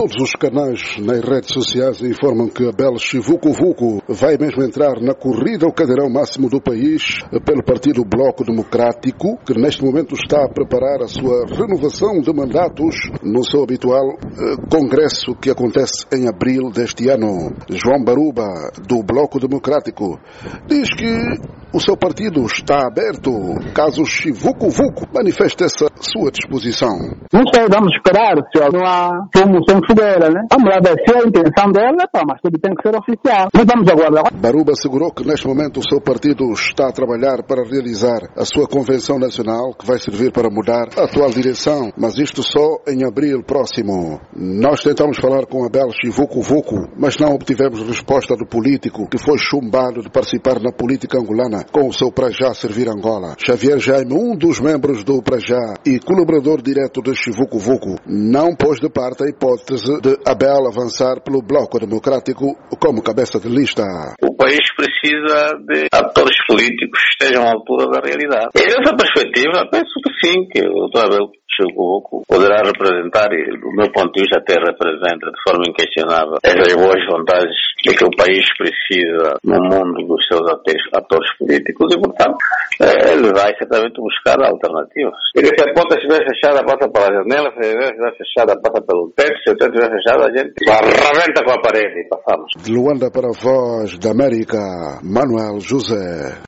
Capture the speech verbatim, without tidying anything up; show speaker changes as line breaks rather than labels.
Todos os canais nas redes sociais informam que Abel Chivucovuco vai mesmo entrar na corrida ao cadeirão máximo do país pelo Partido Bloco Democrático, que neste momento está a preparar a sua renovação de mandatos no seu habitual eh, congresso que acontece em abril deste ano. João Baruba, do Bloco Democrático, diz que o seu partido está aberto caso Chivucovuco manifeste essa sua disposição.
Não sei, vamos esperar se não há fumo sem fogueira, né? Vamos lá ver se a intenção dela, pá, mas tudo tem que ser oficial. Mas vamos aguardar.
Baruba assegurou que neste momento o seu partido está a trabalhar para realizar a sua convenção nacional, que vai servir para mudar a atual direção, mas isto só em abril próximo. Nós tentamos falar com Abel Chivucovuco, mas não obtivemos resposta do político que foi chumbado de participar na política angolana com o seu Prajá Servir Angola. Xavier Jaime, um dos membros do Prajá e colaborador direto de Chivucovuco, não pôs de parte a hipótese de Abel avançar pelo Bloco Democrático como cabeça de lista.
O país precisa de atores políticos que estejam à altura da realidade. E nessa perspectiva, penso que sim, que o doutor Abel Chivucovuco poderá representar, e do meu ponto de vista até representa de forma inquestionável, essas boas vontades de que o país precisa no mundo dos seus atores políticos e, portanto, ele vai certamente buscar alternativas. E se a porta estiver fechada, passa pela janela, se estiver fechada, passa pelo teto, se o teto estiver fechado, a gente arrebenta com a parede e passamos.
De Luanda para a Voz da América, Manuel José.